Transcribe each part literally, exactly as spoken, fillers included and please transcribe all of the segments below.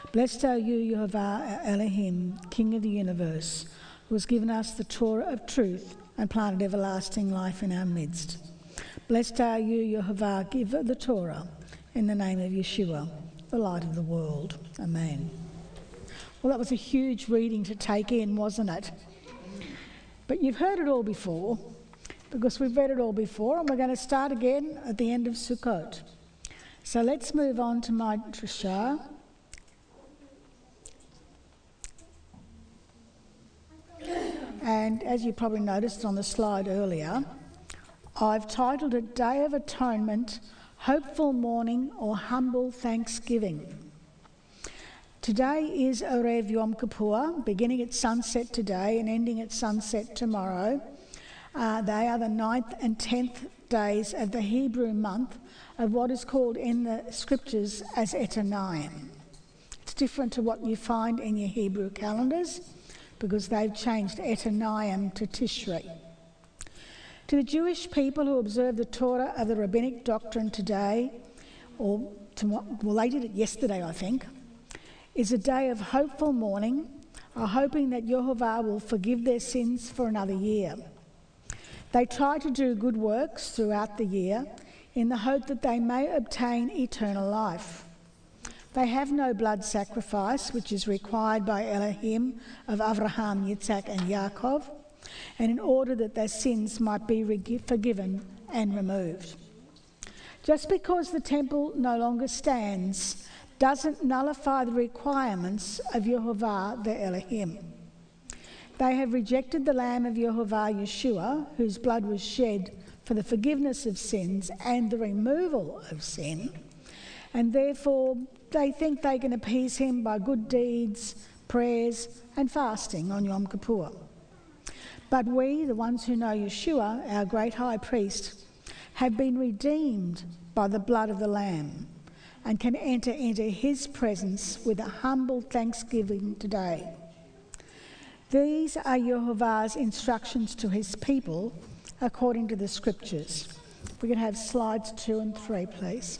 Blessed are you, Yehovah, our Elohim, King of the universe, who has given us the Torah of truth and planted everlasting life in our midst. Blessed are you, Yehovah, giver of the Torah, in the name of Yeshua, the light of the world. Amen. Well, that was a huge reading to take in, wasn't it? But you've heard it all before, because we've read it all before, and we're going to start again at the end of Sukkot. So let's move on to my drashah. And as you probably noticed on the slide earlier, I've titled it Day of Atonement, Hopeful Mourning or Humble Thanksgiving. Today is Erev Yom Kippur, beginning at sunset today and ending at sunset tomorrow. Uh, they are the ninth and tenth days of the Hebrew month of what is called in the scriptures as Etanayim. It's different to what you find in your Hebrew calendars, because they've changed Etanayim to Tishrei. To the Jewish people who observe the Torah of the rabbinic doctrine today, or tomorrow, well, they did it yesterday, I think, is a day of hopeful mourning, are hoping that Yehovah will forgive their sins for another year. They try to do good works throughout the year in the hope that they may obtain eternal life. They have no blood sacrifice, which is required by Elohim of Avraham, Yitzhak and Yaakov, and in order that their sins might be forgiven and removed. Just because the temple no longer stands doesn't nullify the requirements of Yehovah, the Elohim. They have rejected the Lamb of Yehovah, Yeshua, whose blood was shed for the forgiveness of sins and the removal of sin, and therefore they think they can appease him by good deeds, prayers and fasting on Yom Kippur. But we, the ones who know Yeshua, our great high priest, have been redeemed by the blood of the Lamb and can enter into his presence with a humble thanksgiving today. These are Yehovah's instructions to his people according to the scriptures. We can have slides two and three, please.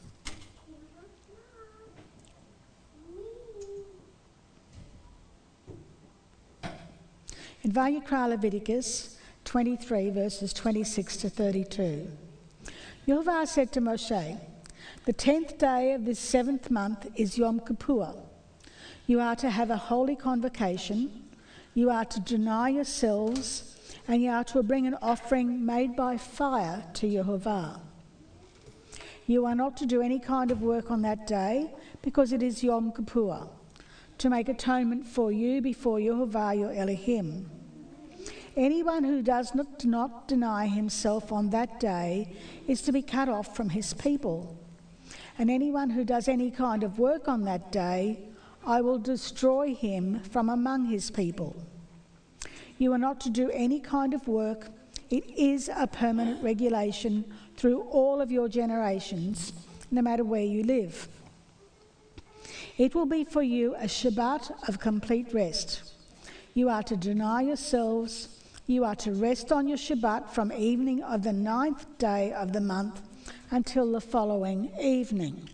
In Vayikra Leviticus twenty-three, verses twenty-six to thirty-two, Yehovah said to Moshe, "The tenth day of this seventh month is Yom Kippur. You are to have a holy convocation, you are to deny yourselves, and you are to bring an offering made by fire to Yehovah. You are not to do any kind of work on that day, because it is Yom Kippur, to make atonement for you before Yehovah your Elohim. Anyone who does not, not deny himself on that day is to be cut off from his people. And anyone who does any kind of work on that day, I will destroy him from among his people. You are not to do any kind of work. It is a permanent regulation through all of your generations, no matter where you live. It will be for you a Shabbat of complete rest. You are to deny yourselves. You are to rest on your Shabbat from evening of the ninth day of the month until the following evening."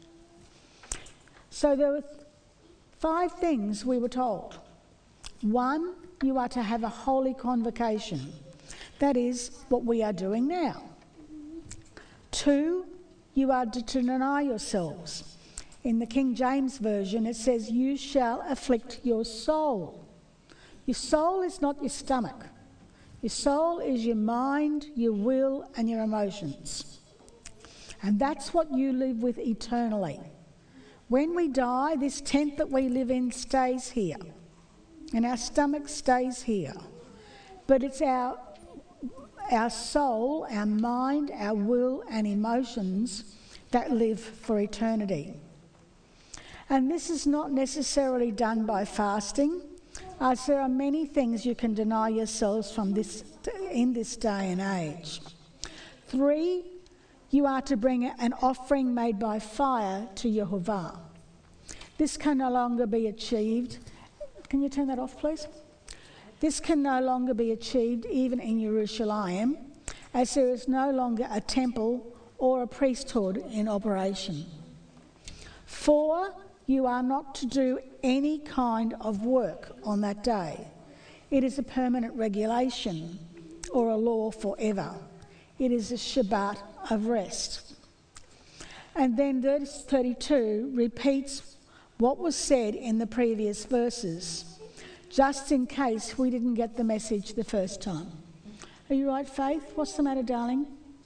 So there were five things we were told. One, you are to have a holy convocation. That is what we are doing now. Two, you are to deny yourselves. In the King James Version, it says, "You shall afflict your soul." Your soul is not your stomach. Your soul is your mind, your will, and your emotions. And that's what you live with eternally. When we die, this tent that we live in stays here, and our stomach stays here. But it's our, our soul, our mind, our will, and emotions that live for eternity. And this is not necessarily done by fasting, as there are many things you can deny yourselves from this in this day and age. Three, you are to bring an offering made by fire to Yehovah. This can no longer be achieved. Can you turn that off, please? This can no longer be achieved even in Jerusalem, as there is no longer a temple or a priesthood in operation. Four, you are not to do any kind of work on that day. It is a permanent regulation or a law forever. It is a Shabbat of rest. And then verse thirty-two repeats what was said in the previous verses, just in case we didn't get the message the first time. Are you right, Faith? What's the matter, darling?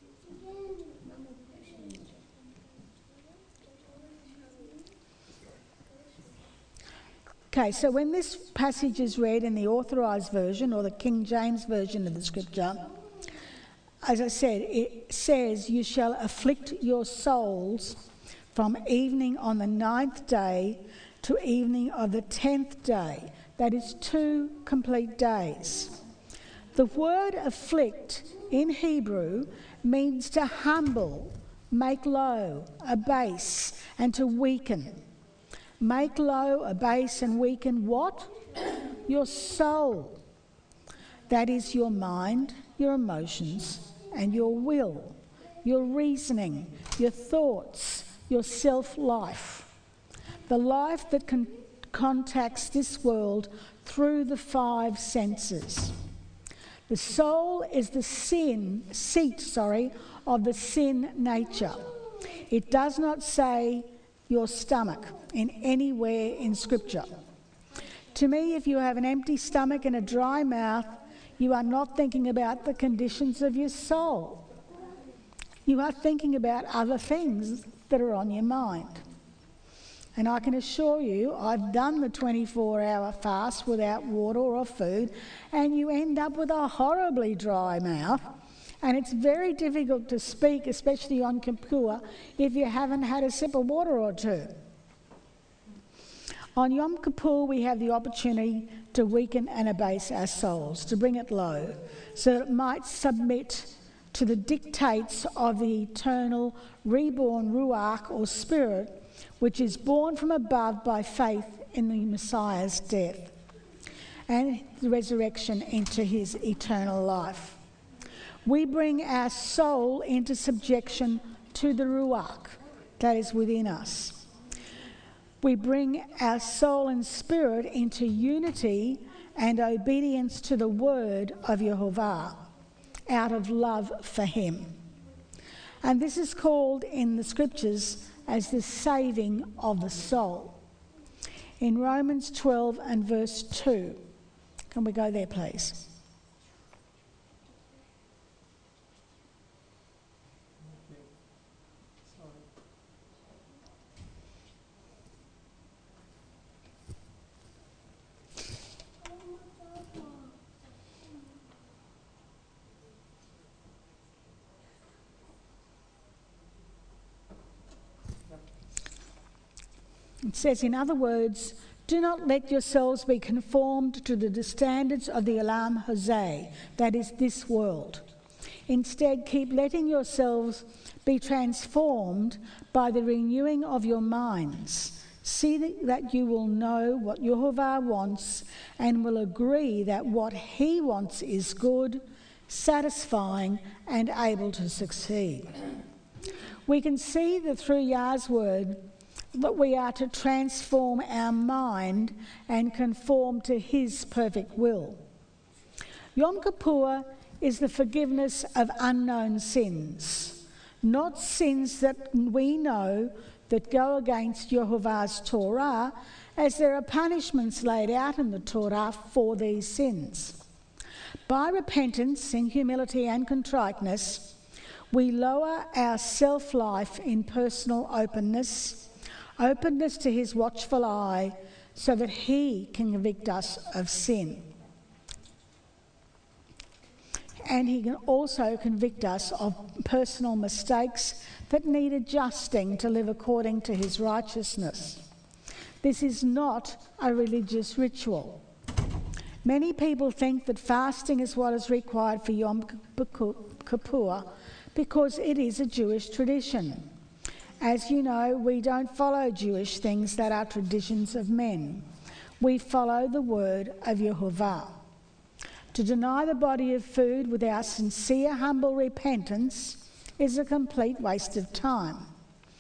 Okay, so when this passage is read in the Authorised Version or the King James Version of the Scripture, as I said, it says, you shall afflict your souls from evening on the ninth day to evening of the tenth day. That is two complete days. The word afflict in Hebrew means to humble, make low, abase, and to weaken. Make low, abase, and weaken what? Your soul. That is your mind, your emotions, and your will, your reasoning, your thoughts, your self-life. The life that con- contacts this world through the five senses. The soul is the sin, seat, sorry, of the sin nature. It does not say your stomach in anywhere in Scripture. To me, if you have an empty stomach and a dry mouth, you are not thinking about the conditions of your soul. You are thinking about other things that are on your mind. And I can assure you, I've done the twenty-four hour fast without water or food, and you end up with a horribly dry mouth. And it's very difficult to speak, especially on Kippur, if you haven't had a sip of water or two. On Yom Kippur, we have the opportunity to weaken and abase our souls, to bring it low, so that it might submit to the dictates of the eternal, reborn Ruach or Spirit, which is born from above by faith in the Messiah's death and the resurrection into his eternal life. We bring our soul into subjection to the Ruach that is within us. We bring our soul and spirit into unity and obedience to the word of Yehovah out of love for him. And this is called in the scriptures as the saving of the soul. In Romans twelve and verse two. Can we go there, please? It says, in other words, do not let yourselves be conformed to the standards of the Olam Hazeh, that is this world. Instead, keep letting yourselves be transformed by the renewing of your minds. See that you will know what Yehovah wants and will agree that what he wants is good, satisfying, and able to succeed. We can see that through Yah's word that we are to transform our mind and conform to his perfect will. Yom Kippur is the forgiveness of unknown sins, not sins that we know that go against Yehovah's Torah, as there are punishments laid out in the Torah for these sins. By repentance in humility and contriteness, we lower our self-life in personal openness, openness to his watchful eye, so that he can convict us of sin. And he can also convict us of personal mistakes that need adjusting to live according to his righteousness. This is not a religious ritual. Many people think that fasting is what is required for Yom Kippur because it is a Jewish tradition. As you know, we don't follow Jewish things that are traditions of men. We follow the word of Yehovah. To deny the body of food without sincere, humble repentance is a complete waste of time.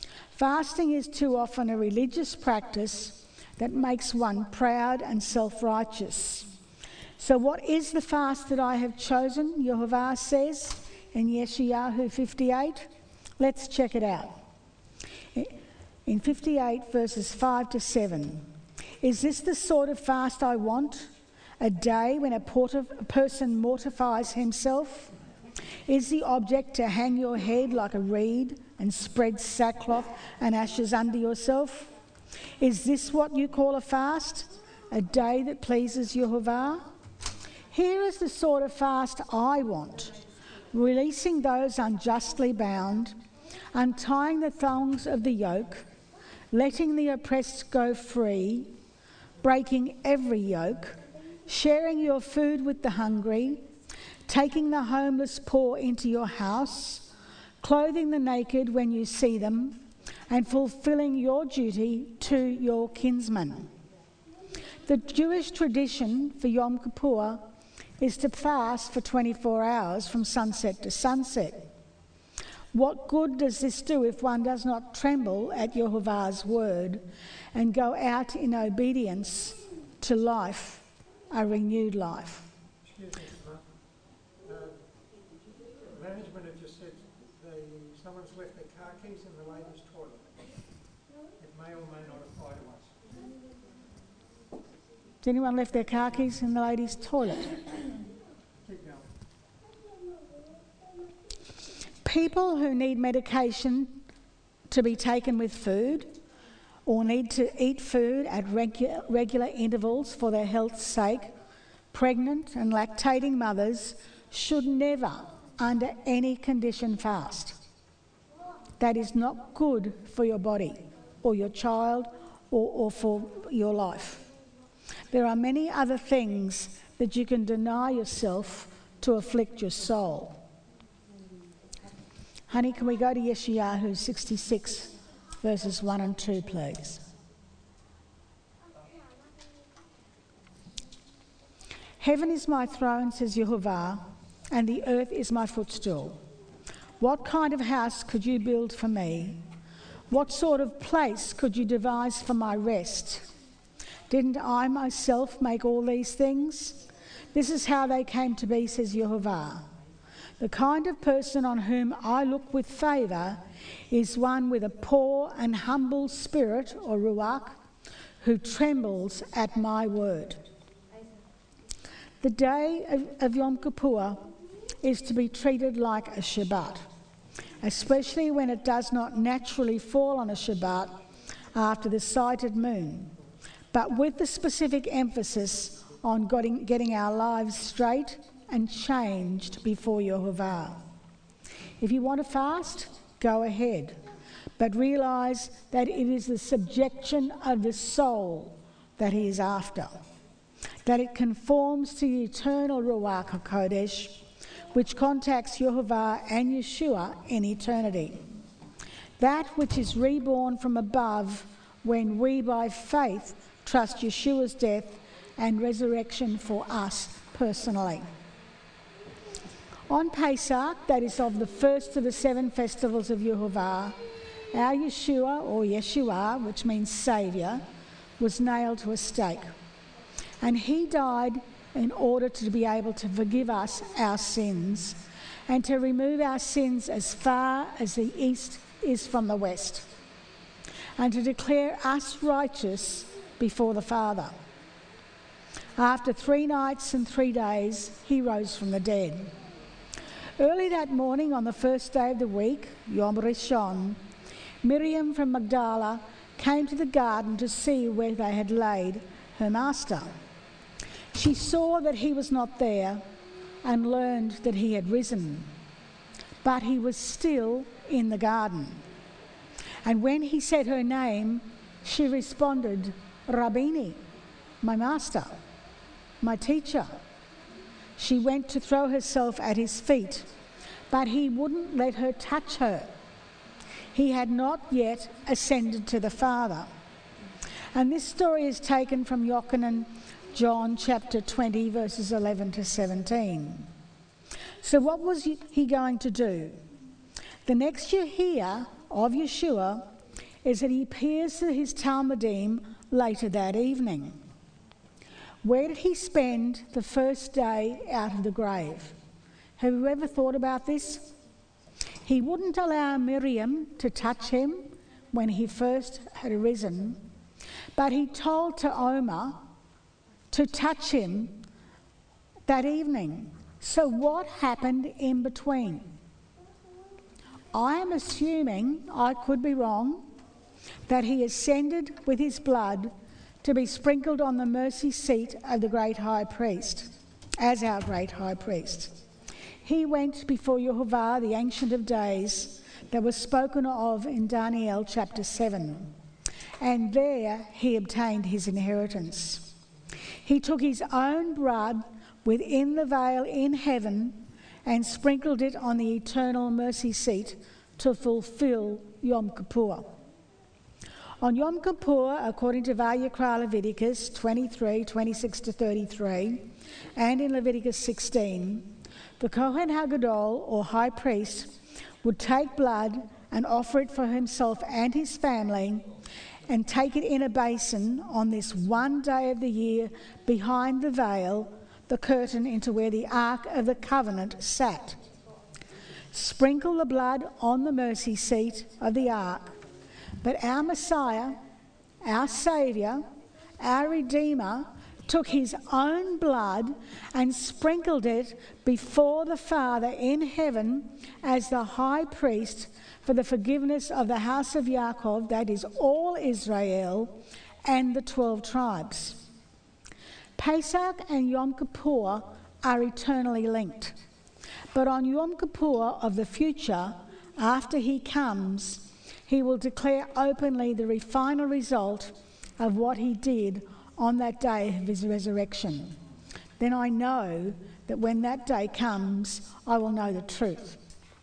Fasting is too often a religious practice that makes one proud and self-righteous. So what is the fast that I have chosen, Yehovah says in Yeshayahu fifty-eight? Let's check it out. In fifty-eight verses five to seven, is this the sort of fast I want? A day when a, porta- a person mortifies himself? Is the object to hang your head like a reed and spread sackcloth and ashes under yourself? Is this what you call a fast? A day that pleases Yehovah? Here is the sort of fast I want. Releasing those unjustly bound, untying the thongs of the yoke, letting the oppressed go free, breaking every yoke, sharing your food with the hungry, taking the homeless poor into your house, clothing the naked when you see them, and fulfilling your duty to your kinsmen. The Jewish tradition for Yom Kippur is to fast for twenty-four hours from sunset to sunset. What good does this do if one does not tremble at Yehovah's word and go out in obedience to life, a renewed life? Excuse me, Mark. Uh, management have just said they, someone's left their car keys in the ladies' toilet. It may or may not apply to us. Has anyone left their car keys in the ladies' toilet? Keep going. People who need medication to be taken with food or need to eat food at regu- regular intervals for their health's sake, pregnant and lactating mothers should never, under any condition, fast. That is not good for your body or your child or, or for your life. There are many other things that you can deny yourself to afflict your soul. Honey, can we go to Yeshayahu sixty-six, verses one and two, please? Heaven is my throne, says Yehovah, and the earth is my footstool. What kind of house could you build for me? What sort of place could you devise for my rest? Didn't I myself make all these things? This is how they came to be, says Yehovah. The kind of person on whom I look with favour is one with a poor and humble spirit, or ruach, who trembles at my word. The day of, of Yom Kippur is to be treated like a Shabbat, especially when it does not naturally fall on a Shabbat after the sighted moon, but with the specific emphasis on getting, getting our lives straight and changed before Yehovah. If you want to fast, go ahead, but realise that it is the subjection of the soul that he is after, that it conforms to the eternal Ruach HaKodesh, which contacts Yehovah and Yeshua in eternity. That which is reborn from above when we by faith trust Yeshua's death and resurrection for us personally. On Pesach, that is of the first of the seven festivals of Yehovah, our Yeshua, or Yeshua, which means Saviour, was nailed to a stake. And he died in order to be able to forgive us our sins and to remove our sins as far as the east is from the west, and to declare us righteous before the Father. After three nights and three days, he rose from the dead. Early that morning on the first day of the week, Yom Rishon, Miriam from Magdala came to the garden to see where they had laid her master. She saw that he was not there and learned that he had risen, but he was still in the garden. And when he said her name, she responded, Rabbini, my master, my teacher. She went to throw herself at his feet, but he wouldn't let her touch her. He had not yet ascended to the Father. And this story is taken from Yochanan, John chapter twenty, verses eleven to seventeen. So what was he going to do? The next you hear of Yeshua is that he appears to his Talmudim later that evening. Where did he spend the first day out of the grave? Have you ever thought about this? He wouldn't allow Miriam to touch him when he first had arisen, but he told Taoma to touch him that evening. So what happened in between? I am assuming, I could be wrong, that he ascended with his blood to be sprinkled on the mercy seat of the great high priest, as our great high priest. He went before Yehovah, the Ancient of Days, that was spoken of in Daniel chapter seven, and there he obtained his inheritance. He took his own blood within the veil in heaven and sprinkled it on the eternal mercy seat to fulfill Yom Kippur. On Yom Kippur, according to Vayikra Leviticus twenty-three, twenty-six to thirty-three, and in Leviticus sixteen, the Kohen HaGadol, or high priest, would take blood and offer it for himself and his family, and take it in a basin on this one day of the year behind the veil, the curtain into where the Ark of the Covenant sat. Sprinkle the blood on the mercy seat of the Ark. But our Messiah, our Saviour, our Redeemer, took his own blood and sprinkled it before the Father in heaven as the high priest for the forgiveness of the house of Yaakov, that is all Israel, and the twelve tribes. Pesach and Yom Kippur are eternally linked. But on Yom Kippur of the future, after he comes, he will declare openly the final result of what he did on that day of his resurrection. Then I know that when that day comes, I will know the truth.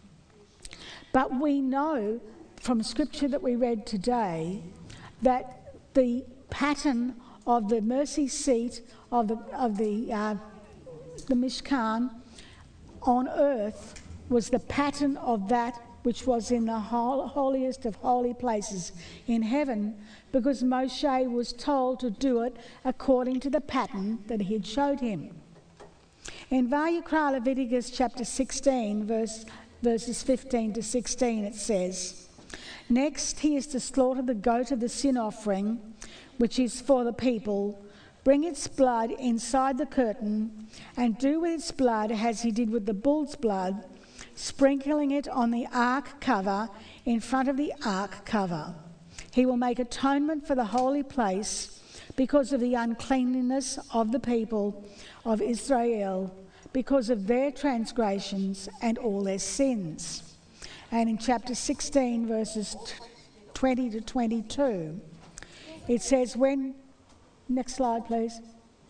But we know from scripture that we read today that the pattern of the mercy seat of the of the uh, the Mishkan on earth was the pattern of that which was in the holiest of holy places in heaven, because Moshe was told to do it according to the pattern that he had showed him. In Vayikra Leviticus chapter sixteen, verse, verses fifteen to sixteen, it says, "Next he is to slaughter the goat of the sin offering, which is for the people, bring its blood inside the curtain, and do with its blood as he did with the bull's blood, sprinkling it on the ark cover in front of the ark cover. He will make atonement for the holy place because of the uncleanliness of the people of Israel, because of their transgressions and all their sins." And in chapter sixteen, verses twenty to twenty-two, it says, when... Next slide, please.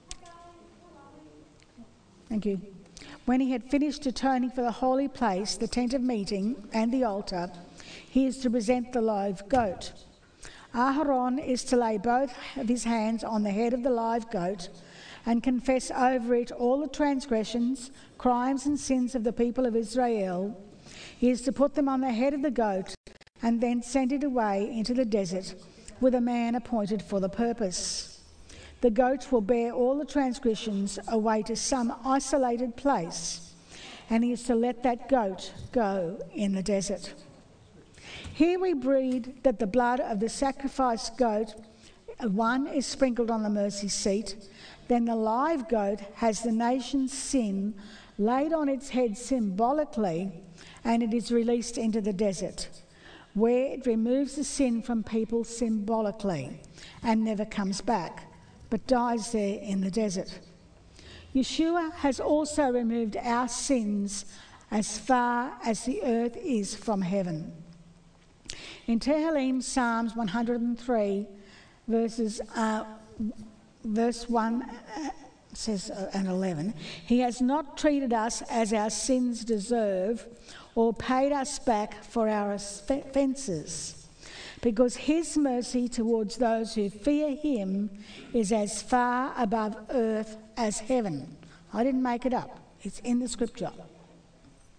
Thank you. When he had finished atoning for the holy place, the tent of meeting, and the altar, he is to present the live goat. Aharon is to lay both of his hands on the head of the live goat and confess over it all the transgressions, crimes and sins of the people of Israel. He is to put them on the head of the goat and then send it away into the desert with a man appointed for the purpose. The goat will bear all the transgressions away to some isolated place, and he is to let that goat go in the desert. Here we read that the blood of the sacrificed goat, one, is sprinkled on the mercy seat, then the live goat has the nation's sin laid on its head symbolically, and it is released into the desert, where it removes the sin from people symbolically and never comes back, but dies there in the desert. Yeshua has also removed our sins as far as the earth is from heaven. In Tehillim, Psalms one hundred three, verses uh, verse one uh, says uh, and eleven, "He has not treated us as our sins deserve, or paid us back for our offences, because his mercy towards those who fear him is as far above earth as heaven." I didn't make it up. It's in the scripture.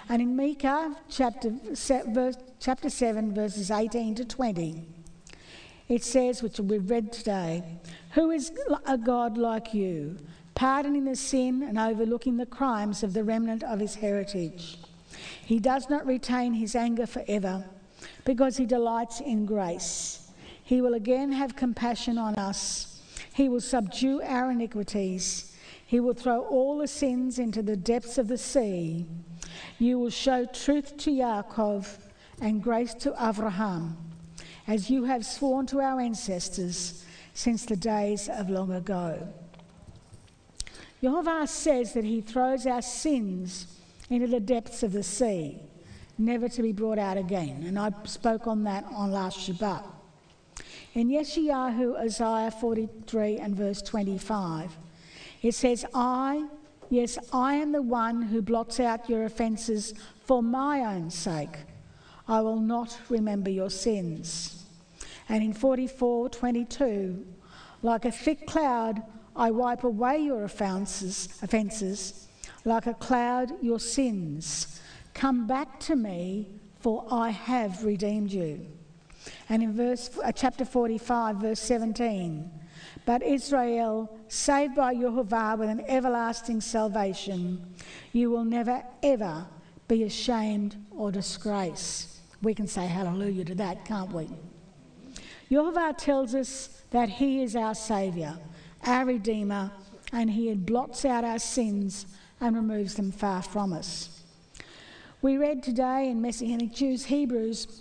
And in Micah chapter, verse, chapter seven, verses eighteen to twenty, it says, which we've read today, "Who is a God like you, pardoning the sin and overlooking the crimes of the remnant of his heritage? He does not retain his anger forever, because he delights in grace. He will again have compassion on us. He will subdue our iniquities. He will throw all the sins into the depths of the sea. You will show truth to Yaakov and grace to Abraham, as you have sworn to our ancestors since the days of long ago." Yehovah says that he throws our sins into the depths of the sea, never to be brought out again. And I spoke on that on last Shabbat. In Yeshayahu, Isaiah forty-three and verse twenty-five, it says, I, yes, I am the one who blots out your offences for my own sake. I will not remember your sins. And in forty-four twenty-two, like a thick cloud, I wipe away your offences, offences, like a cloud your sins. Come back to me, for I have redeemed you. And in verse uh, chapter forty-five, verse seventeen, but Israel, saved by Yehovah with an everlasting salvation, you will never ever be ashamed or disgraced. We can say hallelujah to that, can't we? Yehovah tells us that he is our saviour, our Redeemer, and he blots out our sins and removes them far from us. We read today in Messianic Jews Hebrews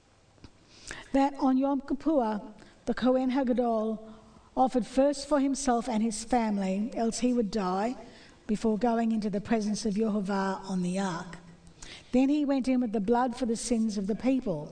that on Yom Kippur, the Kohen HaGadol offered first for himself and his family, else he would die, before going into the presence of Yehovah on the ark. Then he went in with the blood for the sins of the people.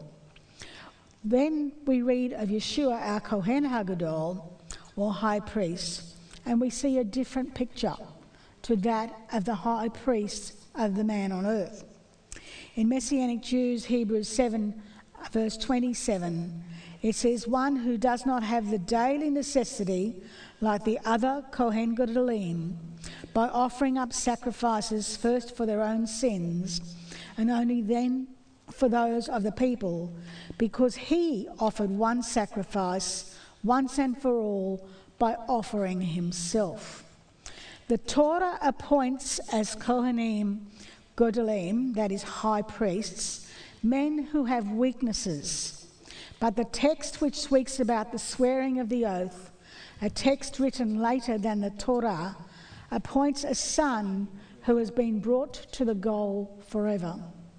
Then we read of Yeshua, our Kohen HaGadol, or high priest, and we see a different picture to that of the high priest of the man on earth. In Messianic Jews, Hebrews seven, verse twenty-seven, it says, one who does not have the daily necessity like the other Kohen Gedolim, by offering up sacrifices first for their own sins and only then for those of the people, because he offered one sacrifice once and for all by offering himself. The Torah appoints as Kohanim Gedolim, that is high priests, men who have weaknesses. But the text which speaks about the swearing of the oath, a text written later than the Torah, appoints a son who has been brought to the goal forever.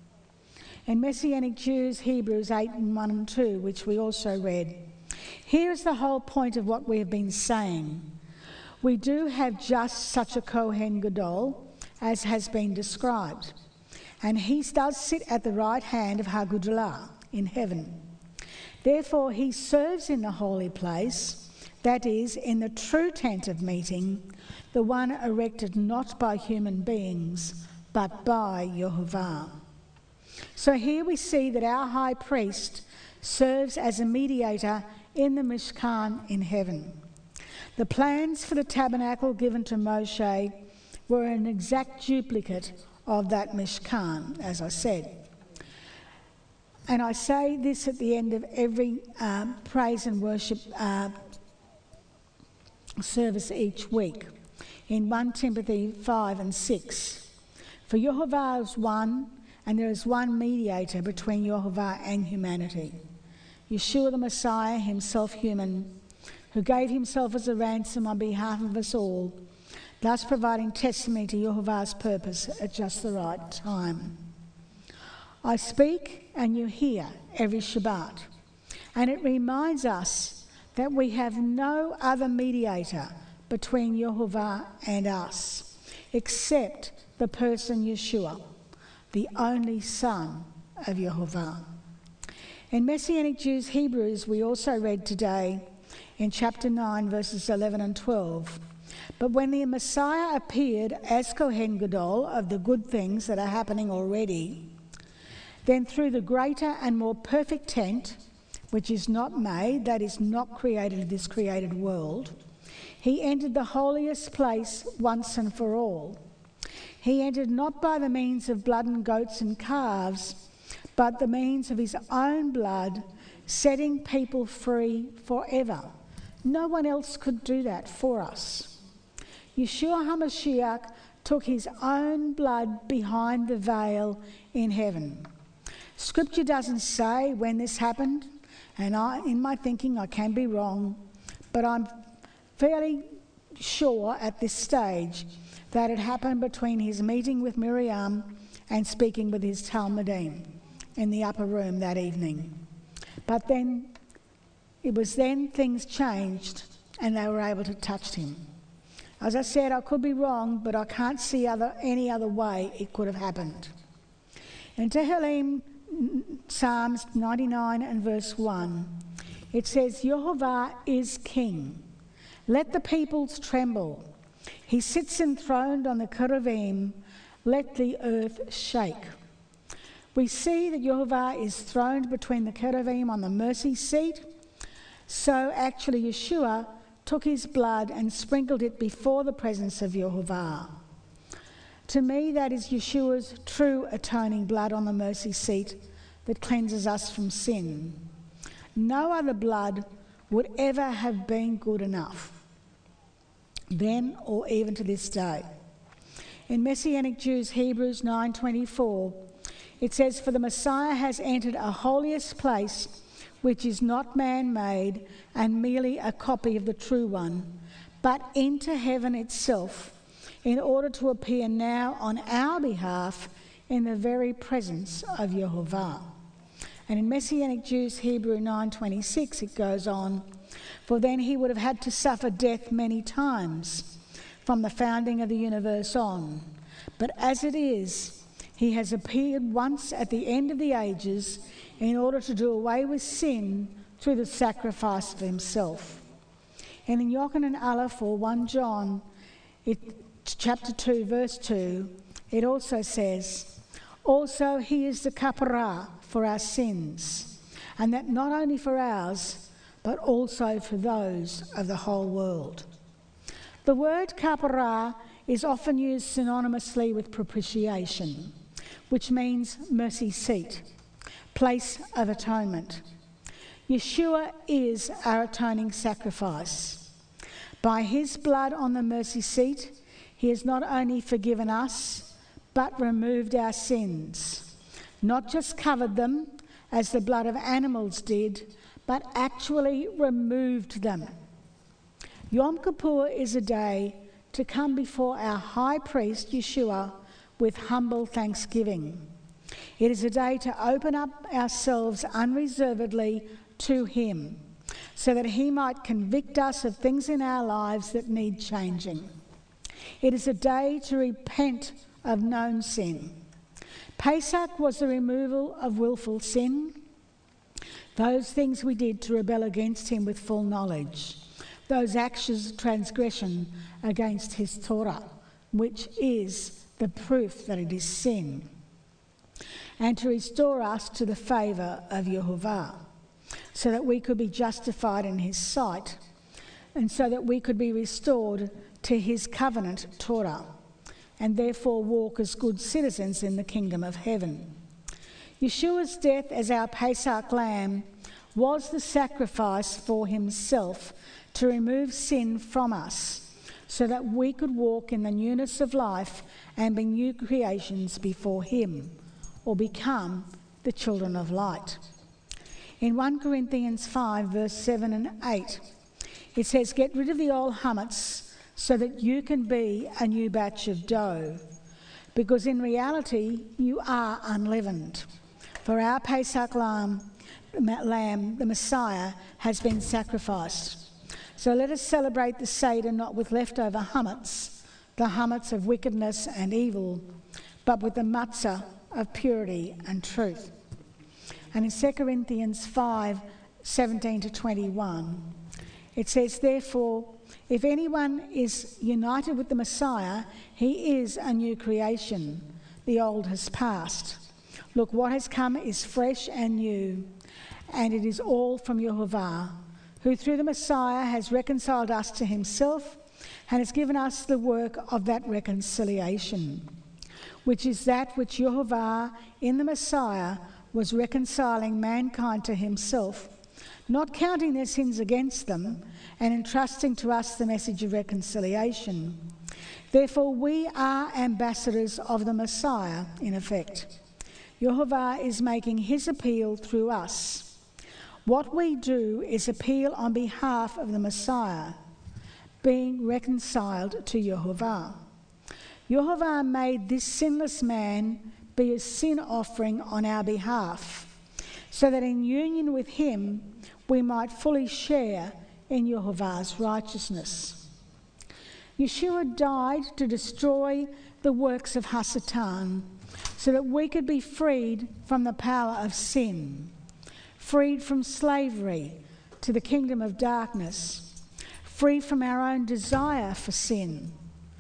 In Messianic Jews, Hebrews eight and one and two, which we also read, here is the whole point of what we have been saying. We do have just such a Kohen Gadol as has been described, and he does sit at the right hand of Hagudlah in heaven. Therefore he serves in the holy place, that is, in the true tent of meeting, the one erected not by human beings, but by Yehovah. So here we see that our high priest serves as a mediator in the Mishkan in heaven. The plans for the tabernacle given to Moshe were an exact duplicate of that Mishkan, as I said. And I say this at the end of every um, praise and worship uh, service each week in First Timothy five and six. For Yehovah is one, and there is one mediator between Yehovah and humanity, Yeshua the Messiah, himself human, who gave himself as a ransom on behalf of us all, thus providing testimony to Yehovah's purpose at just the right time. I speak and you hear every Shabbat, and it reminds us that we have no other mediator between Yehovah and us, except the person Yeshua, the only Son of Yehovah. In Messianic Jews Hebrews, we also read today in chapter nine, verses eleven and twelve, but when the Messiah appeared as Kohen Gadol of the good things that are happening already, then through the greater and more perfect tent, which is not made, that is not created in this created world, he entered the holiest place once and for all. He entered not by the means of blood and goats and calves, but the means of his own blood, setting people free forever. No one else could do that for us. Yeshua HaMashiach took his own blood behind the veil in heaven. Scripture doesn't say when this happened, and I, in my thinking I can be wrong, but I'm fairly sure at this stage that it happened between his meeting with Miriam and speaking with his Talmudim in the upper room that evening. But then, it was then things changed and they were able to touch him. As I said, I could be wrong, but I can't see other, any other way it could have happened. In Tehillim, Psalms ninety-nine and verse one, it says, Yehovah is king. Let the peoples tremble. He sits enthroned on the cherubim. Let the earth shake. We see that Yehovah is throned between the cherubim on the mercy seat. So actually Yeshua took his blood and sprinkled it before the presence of Yehovah. To me, that is Yeshua's true atoning blood on the mercy seat that cleanses us from sin. No other blood would ever have been good enough, then or even to this day. In Messianic Jews, Hebrews nine twenty-four, it says, For the Messiah has entered a holiest place which is not man-made and merely a copy of the true one, but into heaven itself, in order to appear now on our behalf in the very presence of Yehovah. And in Messianic Jews, Hebrew nine twenty-six, it goes on, For then he would have had to suffer death many times from the founding of the universe on. But as it is, he has appeared once at the end of the ages in order to do away with sin through the sacrifice of himself. And in Yochanan Aleph, or First John, it, chapter two, verse two, it also says, Also he is the kapara for our sins, and that not only for ours, but also for those of the whole world. The word kapara is often used synonymously with propitiation, which means mercy seat, place of atonement. Yeshua is our atoning sacrifice. By his blood on the mercy seat, he has not only forgiven us, but removed our sins. Not just covered them, as the blood of animals did, but actually removed them. Yom Kippur is a day to come before our high priest, Yeshua, with humble thanksgiving. It is a day to open up ourselves unreservedly to him, so that he might convict us of things in our lives that need changing. It is a day to repent of known sin. Pesach was the removal of willful sin, those things we did to rebel against him with full knowledge, those actions of transgression against his Torah, which is the proof that it is sin, and to restore us to the favour of Yehovah, so that we could be justified in his sight, and so that we could be restored to his covenant Torah, and therefore walk as good citizens in the kingdom of heaven. Yeshua's death as our Pesach lamb was the sacrifice for himself to remove sin from us, so that we could walk in the newness of life and be new creations before him, or become the children of light. In First Corinthians five, verse seven and eight, it says, Get rid of the old chametz so that you can be a new batch of dough, because in reality you are unleavened. For our Pesach lamb, lamb, the Messiah, has been sacrificed. So let us celebrate the Seder not with leftover chametz, the chametz of wickedness and evil, but with the matzah of purity and truth. And in Second Corinthians five, seventeen to twenty-one, it says, Therefore, if anyone is united with the Messiah, he is a new creation. The old has passed. Look, what has come is fresh and new, and it is all from Yehovah, who through the Messiah has reconciled us to himself and has given us the work of that reconciliation. which is that which Yehovah in the Messiah was reconciling mankind to himself, not counting their sins against them, and entrusting to us the message of reconciliation. Therefore we are ambassadors of the Messiah, in effect. Yehovah is making his appeal through us. What we do is appeal on behalf of the Messiah, being reconciled to Yehovah. Yehovah made this sinless man be a sin offering on our behalf, so that in union with him we might fully share in Yehovah's righteousness. Yeshua died to destroy the works of Hasatan, so that we could be freed from the power of sin, freed from slavery to the kingdom of darkness, free from our own desire for sin,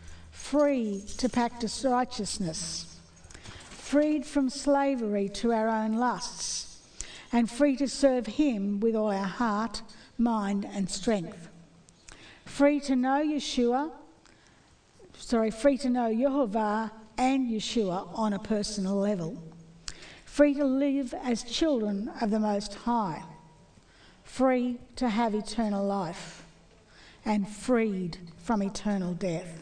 free to practice righteousness, freed from slavery to our own lusts, and free to serve him with all our heart, mind and strength. Free to know Yeshua, sorry, free to know Yehovah and Yeshua on a personal level. Free to live as children of the Most High. Free to have eternal life. And freed from eternal death.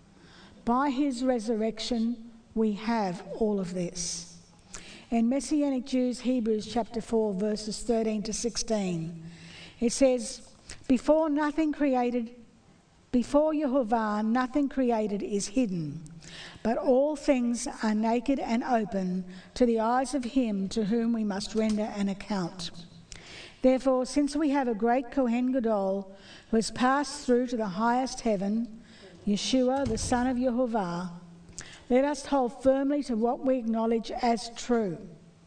By his resurrection, we have all of this. In Messianic Jews, Hebrews chapter four, verses thirteen to sixteen, it says, Before nothing created, before Yehovah, nothing created is hidden, but all things are naked and open to the eyes of him to whom we must render an account. Therefore, since we have a great Kohen Gadol who has passed through to the highest heaven, Yeshua, the Son of Yehovah, let us hold firmly to what we acknowledge as true.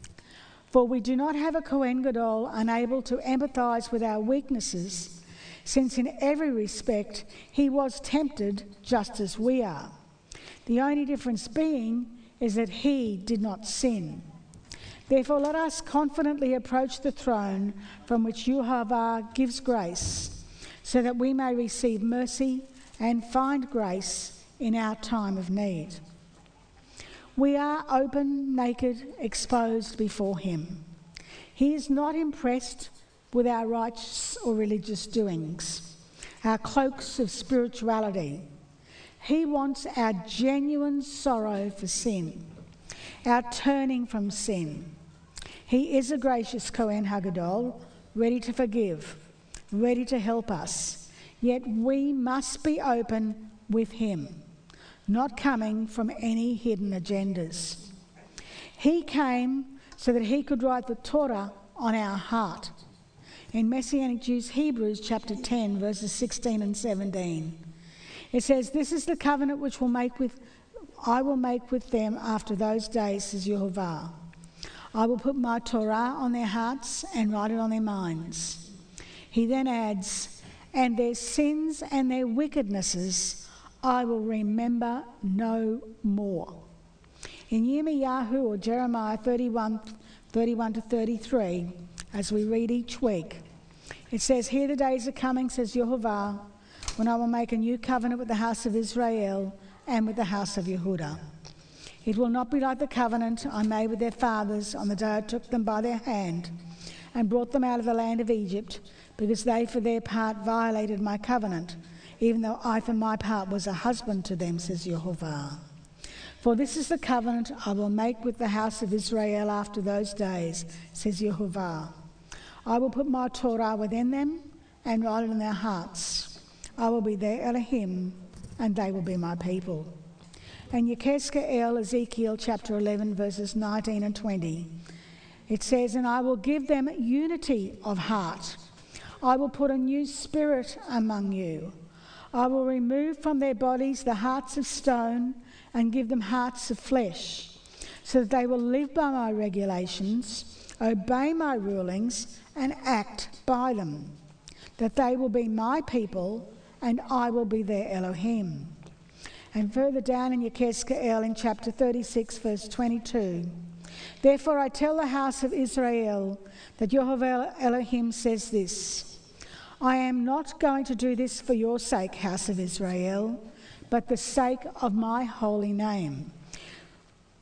For we do not have a Kohen Gadol unable to empathise with our weaknesses, since in every respect he was tempted just as we are. The only difference being is that he did not sin. Therefore let us confidently approach the throne from which Yehovah gives grace, so that we may receive mercy and find grace in our time of need. We are open, naked, exposed before him. He is not impressed with our righteous or religious doings, our cloaks of spirituality. He wants our genuine sorrow for sin, our turning from sin. He is a gracious Kohen HaGadol, ready to forgive, ready to help us. Yet we must be open with him, not coming from any hidden agendas. He came so that he could write the Torah on our heart. In Messianic Jews, Hebrews chapter ten, verses sixteen and seventeen, it says, This is the covenant which will make with, I will make with them after those days, says Yehovah. I will put my Torah on their hearts and write it on their minds. He then adds, and their sins and their wickednesses I will remember no more. In Yirmiyahu or Jeremiah thirty-one, thirty-one to thirty-three, as we read each week, it says, Here the days are coming, says Yehovah, when I will make a new covenant with the house of Israel and with the house of Yehudah. It will not be like the covenant I made with their fathers on the day I took them by their hand and brought them out of the land of Egypt, because they for their part violated my covenant, even though I for my part was a husband to them, says Yehovah. For this is the covenant I will make with the house of Israel after those days, says Yehovah. I will put my Torah within them and write it in their hearts. I will be their Elohim, and they will be my people. And Yechezkel, Ezekiel chapter eleven, verses nineteen and twenty, it says, And I will give them unity of heart. I will put a new spirit among you. I will remove from their bodies the hearts of stone and give them hearts of flesh, so that they will live by my regulations, obey my rulings, and act by them, that they will be my people, and I will be their Elohim. And further down in Yechezkel, in chapter thirty-six, verse twenty-two, Therefore I tell the house of Israel that Yehovah Elohim says this, I am not going to do this for your sake, house of Israel, but the sake of my holy name,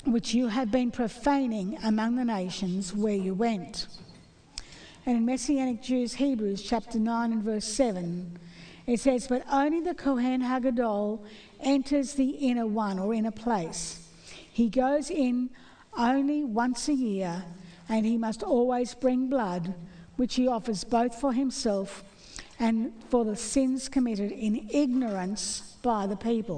which you have been profaning among the nations where you went. And in Messianic Jews, Hebrews chapter nine and verse seven, it says, but only the Kohen Hagadol enters the inner one or inner place. He goes in only once a year, and he must always bring blood, which he offers both for himself and for the sins committed in ignorance by the people.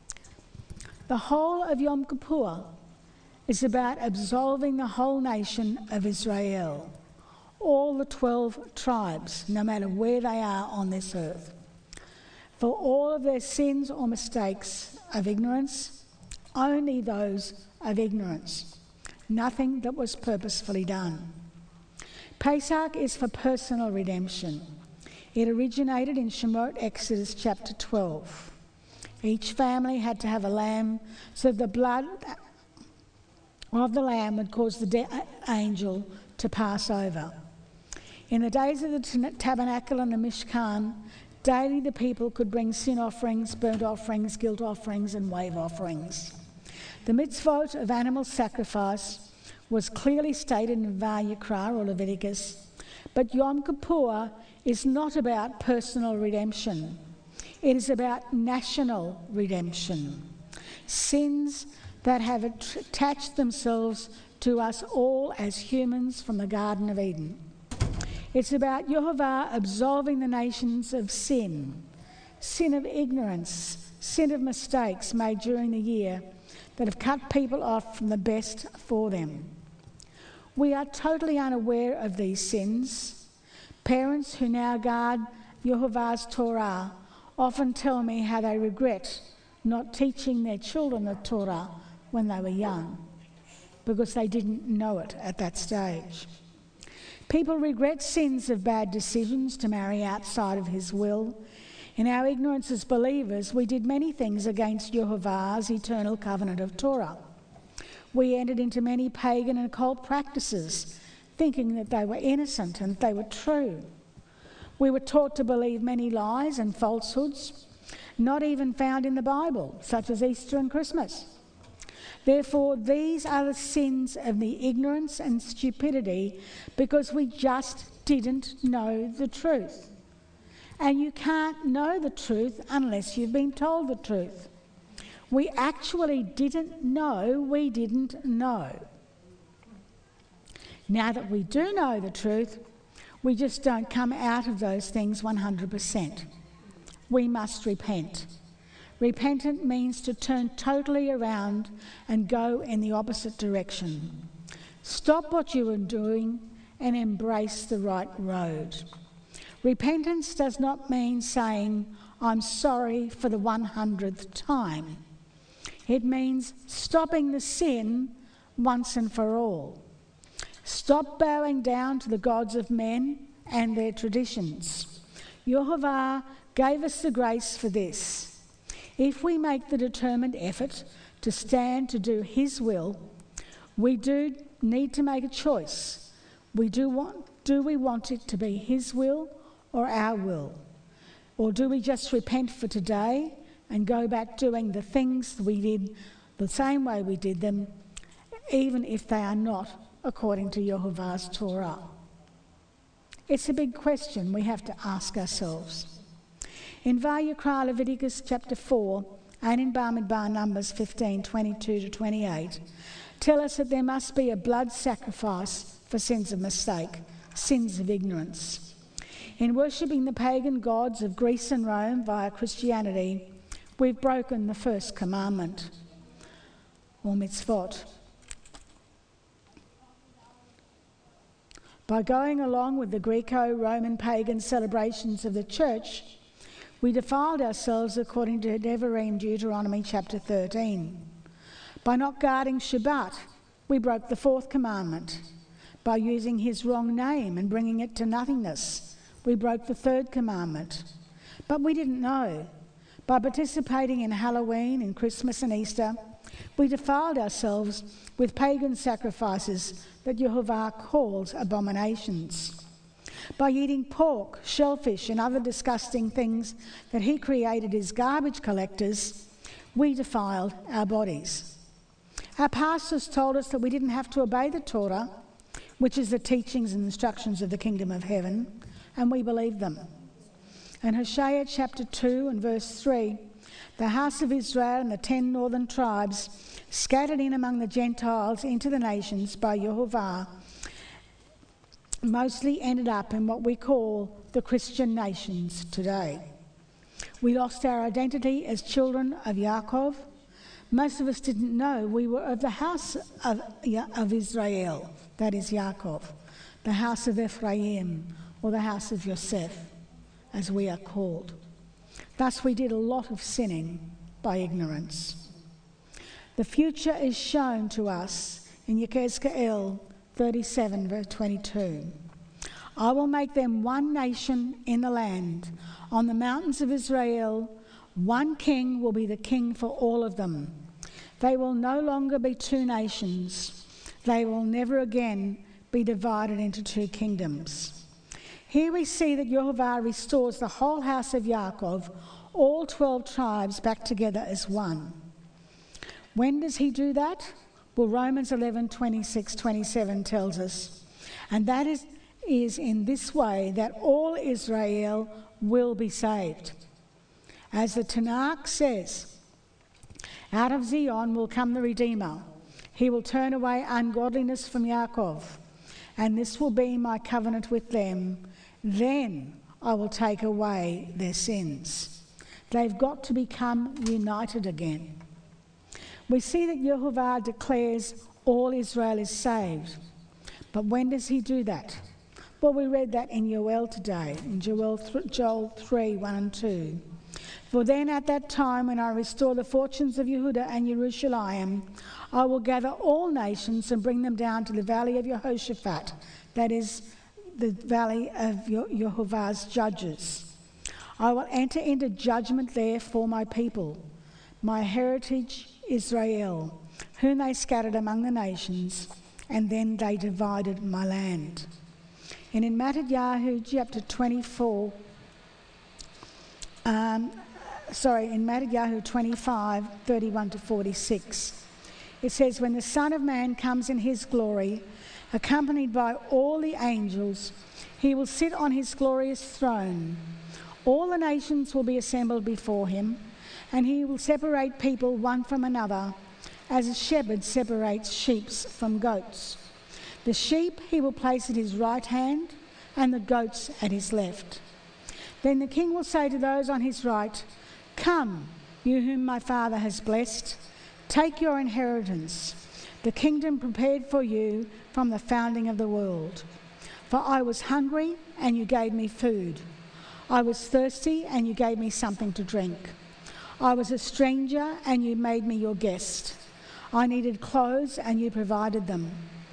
The whole of Yom Kippur is about absolving the whole nation of Israel, all the twelve tribes, no matter where they are on this earth, for all of their sins or mistakes of ignorance, only those of ignorance, nothing that was purposefully done. Pesach is for personal redemption. It originated in Shemot Exodus chapter twelve. Each family had to have a lamb, so the blood of the lamb would cause the de- angel to pass over. In the days of the t- tabernacle and the Mishkan, daily the people could bring sin offerings, burnt offerings, guilt offerings and wave offerings. The mitzvot of animal sacrifice was clearly stated in Vayikra or Leviticus, but Yom Kippur is not about personal redemption. It is about national redemption. Sins that have attached themselves to us all as humans from the Garden of Eden. It's about Yehovah absolving the nations of sin, sin of ignorance, sin of mistakes made during the year that have cut people off from the best for them. We are totally unaware of these sins. Parents who now guard Yehovah's Torah often tell me how they regret not teaching their children the Torah when they were young, because they didn't know it at that stage. People regret sins of bad decisions to marry outside of his will. In our ignorance as believers, we did many things against Yehovah's eternal covenant of Torah. We entered into many pagan and occult practices, thinking that they were innocent and that they were true. We were taught to believe many lies and falsehoods, not even found in the Bible, such as Easter and Christmas. Therefore, these are the sins of the ignorance and stupidity because we just didn't know the truth. And you can't know the truth unless you've been told the truth. We actually didn't know we didn't know. Now that we do know the truth, we just don't come out of those things one hundred percent. We must repent. Repentant means to turn totally around and go in the opposite direction. Stop what you are doing and embrace the right road. Repentance does not mean saying, I'm sorry for the one hundredth time. It means stopping the sin once and for all. Stop bowing down to the gods of men and their traditions. Yehovah gave us the grace for this. If we make the determined effort to stand to do his will, we do need to make a choice. We do want, do we want it to be his will or our will? Or do we just repent for today and go back doing the things we did the same way we did them, even if they are not according to Yehovah's Torah? It's a big question we have to ask ourselves. In Vayikra, Leviticus chapter four, and in Bamidbar, Numbers fifteen, twenty-two to twenty-eight, tell us that there must be a blood sacrifice for sins of mistake, sins of ignorance. In worshipping the pagan gods of Greece and Rome via Christianity, we've broken the first commandment, or mitzvot. By going along with the Greco-Roman pagan celebrations of the church, we defiled ourselves according to Devarim, Deuteronomy chapter thirteen. By not guarding Shabbat, we broke the fourth commandment. By using his wrong name and bringing it to nothingness, we broke the third commandment. But we didn't know. By participating in Halloween and Christmas and Easter, we defiled ourselves with pagan sacrifices that Yehovah calls abominations. By eating pork, shellfish and other disgusting things that he created as garbage collectors, we defiled our bodies. Our pastors told us that we didn't have to obey the Torah, which is the teachings and instructions of the kingdom of heaven, and we believed them. In Hosea chapter two and verse three, the house of Israel and the ten northern tribes, scattered in among the Gentiles into the nations by Yehovah, mostly ended up in what we call the Christian nations today. We lost our identity as children of Yaakov. Most of us didn't know we were of the house of, of Israel, that is Yaakov, the house of Ephraim, or the house of Yosef, as we are called. Thus we did a lot of sinning by ignorance. The future is shown to us in Yechezkel thirty-seven, verse twenty-two. I will make them one nation in the land. On the mountains of Israel, one king will be the king for all of them. They will no longer be two nations. They will never again be divided into two kingdoms. Here we see that Yehovah restores the whole house of Yaakov, all twelve tribes, back together as one. When does he do that? Well, Romans eleven, twenty-six, twenty-seven tells us, and that is, is in this way that all Israel will be saved. As the Tanakh says, out of Zion will come the Redeemer. He will turn away ungodliness from Yaakov, and this will be my covenant with them. Then I will take away their sins. They've got to become united again. We see that Yehovah declares all Israel is saved. But when does he do that? Well, we read that in Joel today, in Joel, Joel three, one and two. For then at that time when I restore the fortunes of Yehudah and Jerusalem, I will gather all nations and bring them down to the valley of Jehoshaphat, that is, the valley of Yehovah's judges. I will enter into judgment there for my people, my heritage Israel, whom they scattered among the nations, and then they divided my land. And in Matthew chapter twenty-four, um, sorry, in Matthew twenty-five, thirty-one to forty-six, it says, when the Son of Man comes in his glory, accompanied by all the angels, he will sit on his glorious throne. All the nations will be assembled before him, and he will separate people one from another, as a shepherd separates sheep from goats. The sheep he will place at his right hand, and the goats at his left. Then the king will say to those on his right, come, you whom my Father has blessed, take your inheritance, the kingdom prepared for you from the founding of the world. For I was hungry, and you gave me food. I was thirsty, and you gave me something to drink. I was a stranger, and you made me your guest. I needed clothes, and you provided them.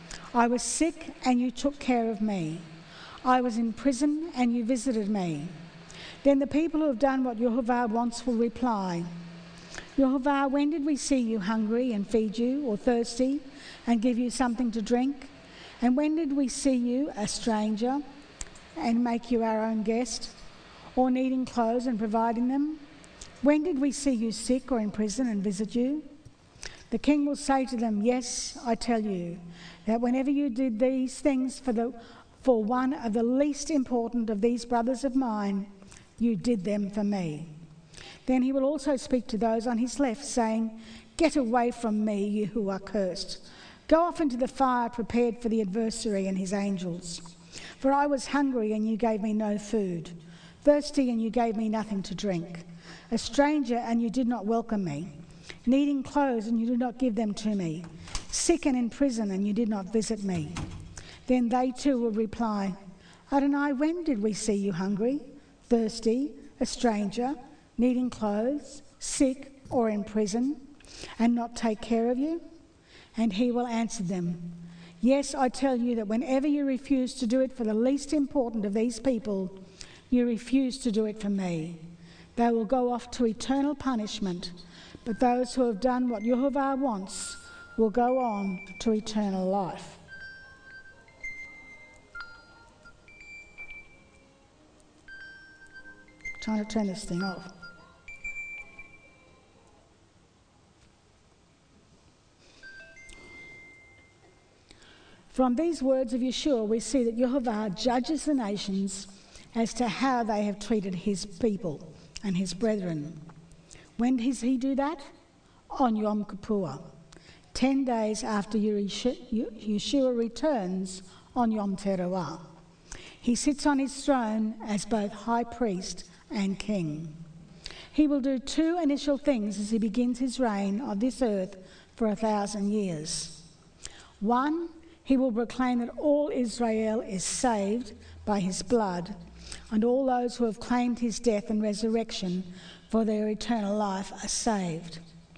I was sick, and you took care of me. I was in prison, and you visited me. Then the people who have done what Yehovah wants will reply, Yehovah, when did we see you hungry and feed you, or thirsty and give you something to drink? And when did we see you a stranger and make you our own guest, or needing clothes and providing them? When did we see you sick or in prison and visit you? The king will say to them, yes, I tell you, that whenever you did these things for the for one of the least important of these brothers of mine, you did them for me. Then he will also speak to those on his left, saying, get away from me, you who are cursed. Go off into the fire prepared for the adversary and his angels. For I was hungry, and you gave me no food, thirsty, and you gave me nothing to drink, a stranger, and you did not welcome me, needing clothes, and you did not give them to me, sick and in prison, and you did not visit me. Then they too will reply, Adonai, when did we see you hungry, thirsty, a stranger, needing clothes, sick, or in prison, and not take care of you? And he will answer them, yes, I tell you that whenever you refuse to do it for the least important of these people, you refuse to do it for me. They will go off to eternal punishment, but those who have done what Yehovah wants will go on to eternal life. Trying to turn this thing off. From these words of Yeshua, we see that Yehovah judges the nations as to how they have treated his people and his brethren. When does he do that? On Yom Kippur, ten days after Yeshua returns on Yom Teruah. He sits on his throne as both high priest and king. He will do two initial things as he begins his reign of this earth for a thousand years. One, he will proclaim that all Israel is saved by his blood, and all those who have claimed his death and resurrection for their eternal life are saved,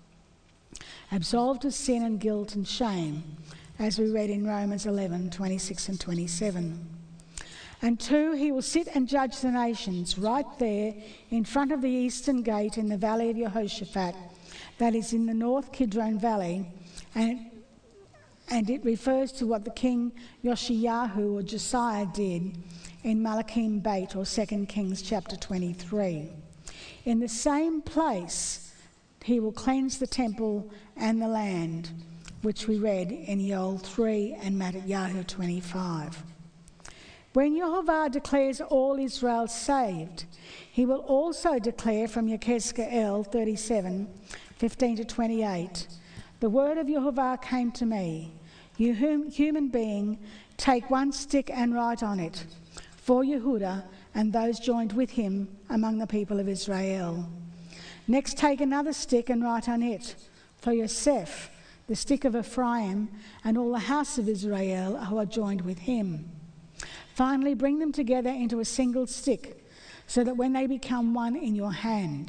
absolved of sin and guilt and shame, as we read in Romans eleven, twenty-six and twenty-seven. And two, he will sit and judge the nations right there in front of the eastern gate in the valley of Jehoshaphat, that is in the North Kidron Valley, and, and it refers to what the king Yoshiyahu or Josiah did in Malachim Beit, or Second Kings chapter twenty-three. In the same place, he will cleanse the temple and the land, which we read in Yoel three and Matthew twenty-five. When Yehovah declares all Israel saved, he will also declare from Yechezkel thirty-seven, fifteen to twenty-eight, the word of Yehovah came to me, you human being, take one stick and write on it, for Yehudah and those joined with him among the people of Israel. Next take another stick and write on it, for Yosef, the stick of Ephraim, and all the house of Israel who are joined with him. Finally, bring them together into a single stick, so that when they become one in your hand.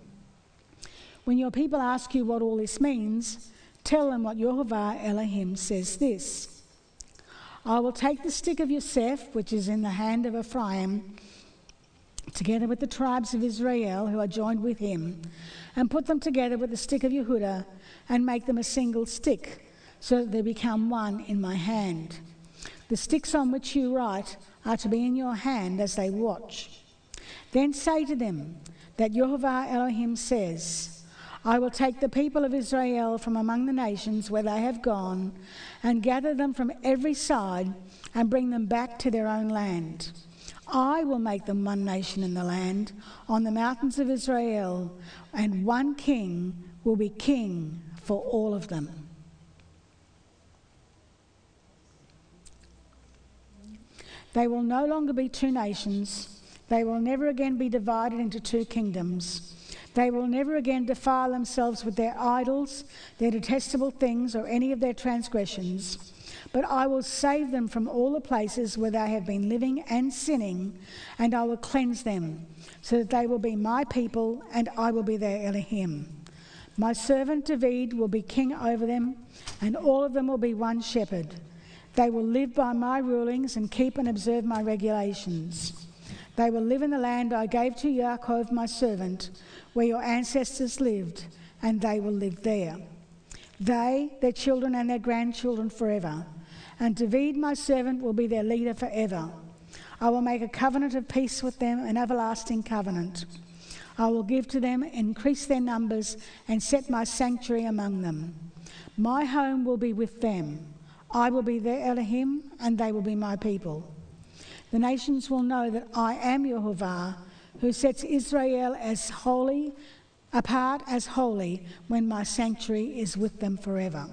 When your people ask you what all this means, tell them what Yehovah Elohim says this. I will take the stick of Yosef, which is in the hand of Ephraim, together with the tribes of Israel who are joined with him, and put them together with the stick of Yehudah, and make them a single stick, so that they become one in my hand. The sticks on which you write are to be in your hand as they watch. Then say to them that Yehovah Elohim says, I will take the people of Israel from among the nations where they have gone, and gather them from every side, and bring them back to their own land. I will make them one nation in the land, on the mountains of Israel, and one king will be king for all of them. They will no longer be two nations. They will never again be divided into two kingdoms. They will never again defile themselves with their idols, their detestable things, or any of their transgressions. But I will save them from all the places where they have been living and sinning, and I will cleanse them, so that they will be my people, and I will be their Elohim. My servant David will be king over them, and all of them will be one shepherd. They will live by my rulings and keep and observe my regulations. They will live in the land I gave to Yaakov my servant, where your ancestors lived, and they will live there. They, their children and their grandchildren forever. And David my servant will be their leader forever. I will make a covenant of peace with them, an everlasting covenant. I will give to them, increase their numbers, and set my sanctuary among them. My home will be with them. I will be their Elohim, and they will be my people. The nations will know that I am Yehovah, who sets Israel as holy, apart as holy, when my sanctuary is with them forever.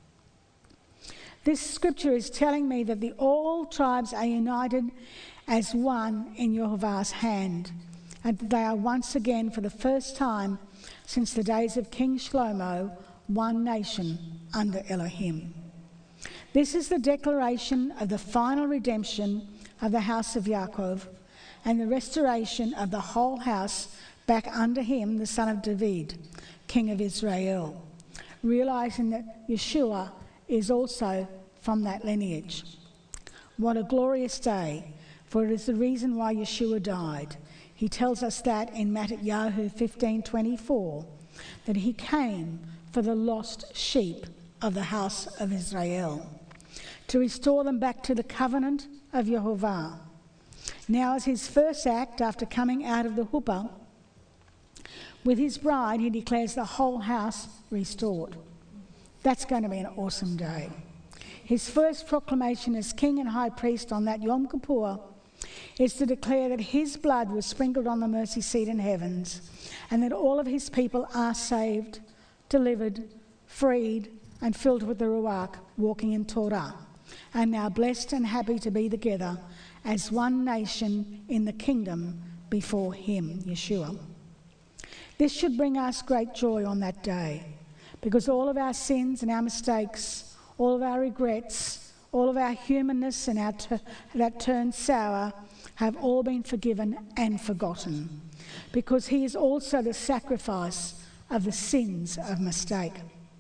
This scripture is telling me that the all tribes are united as one in Yehovah's hand, and that they are once again, for the first time since the days of King Shlomo, one nation under Elohim. This is the declaration of the final redemption of the house of Yaakov and the restoration of the whole house back under him, the son of David, king of Israel, realizing that Yeshua is also from that lineage. What a glorious day, for it is the reason why Yeshua died. He tells us that in Matthew fifteen twenty-four, that he came for the lost sheep of the house of Israel, to restore them back to the covenant of Yehovah. Now, as his first act after coming out of the Huppah, with his bride, he declares the whole house restored. That's going to be an awesome day. His first proclamation as King and High Priest on that Yom Kippur is to declare that his blood was sprinkled on the mercy seat in heavens and that all of his people are saved, delivered, freed and filled with the Ruach, walking in Torah, and now blessed and happy to be together as one nation in the kingdom before him, Yeshua. This should bring us great joy on that day, because all of our sins and our mistakes, all of our regrets, all of our humanness and our t- that turned sour have all been forgiven and forgotten, because he is also the sacrifice of the sins of mistake.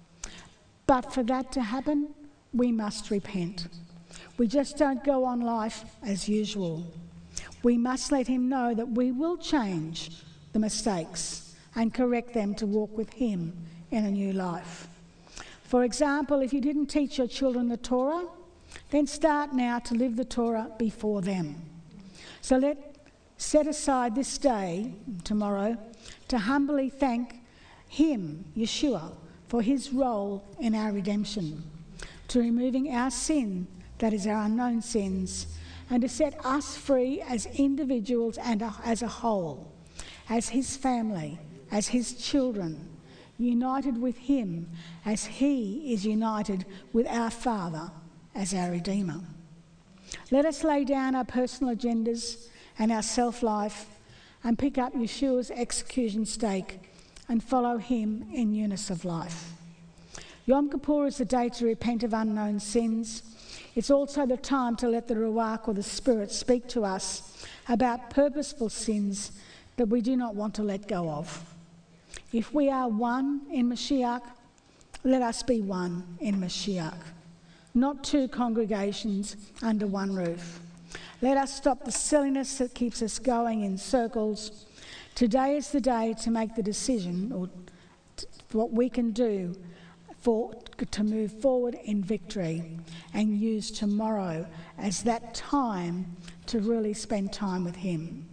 But for that to happen, we must repent. We just don't go on life as usual. We must let him know that we will change the mistakes and correct them to walk with him in a new life. For example, if you didn't teach your children the Torah, then start now to live the Torah before them. So let set aside this day, tomorrow, to humbly thank him, Yeshua, for his role in our redemption, to removing our sin, that is our unknown sins, and to set us free as individuals and as a whole, as his family, as his children, united with him as he is united with our Father as our Redeemer. Let us lay down our personal agendas and our self-life and pick up Yeshua's execution stake and follow him in newness of life. Yom Kippur is the day to repent of unknown sins. It's also the time to let the Ruach or the Spirit speak to us about purposeful sins that we do not want to let go of. If we are one in Mashiach, let us be one in Mashiach, not two congregations under one roof. Let us stop the silliness that keeps us going in circles. Today is the day to make the decision, or t- what we can do for to move forward in victory, and use tomorrow as that time to really spend time with him.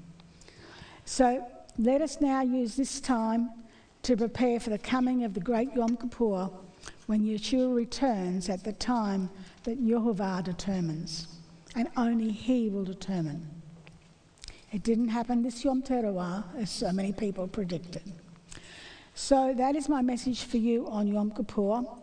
So let us now use this time to prepare for the coming of the great Yom Kippur, when Yeshua returns at the time that Yehovah determines, and only he will determine. It didn't happen this Yom Teruah, as so many people predicted. So that is my message for you on Yom Kippur.